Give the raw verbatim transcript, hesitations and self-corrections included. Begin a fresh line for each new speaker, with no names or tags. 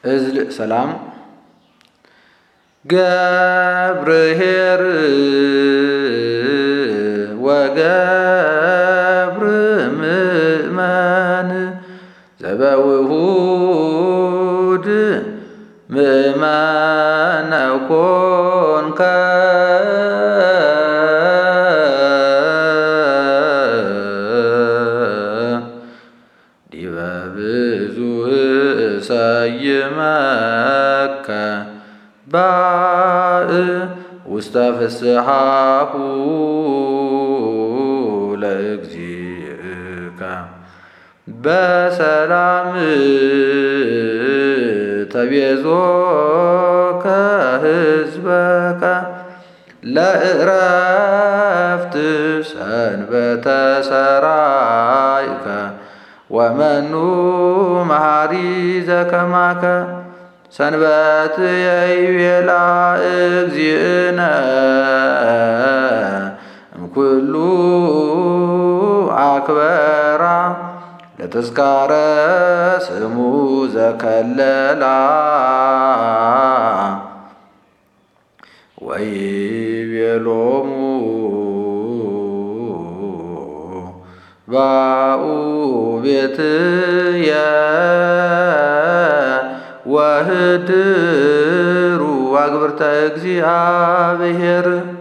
እዝል ሰላም ገብርኄር ወገብር ምእመን ዘበውሁድ ምእመነ ኮንከ ዲበ ብዙኅ እሰይመከ ባእ ውስተ ፍስሓሁ ለእግዚእከ በሰላም ተቤዞከ ሕዝበከ ለዕረፍት ሰንበተ ሰራይከ ወመኑ መሐሪ ዘከማከ ሰንበት የይቤላ እግዚእነ እምኩሉ አክበራ ለተዝካረ ስሙ ዘከለላ ወይቤሎሙ ባኡ ቤትየ ወህድሩ አግብርተ እግዚአብሔር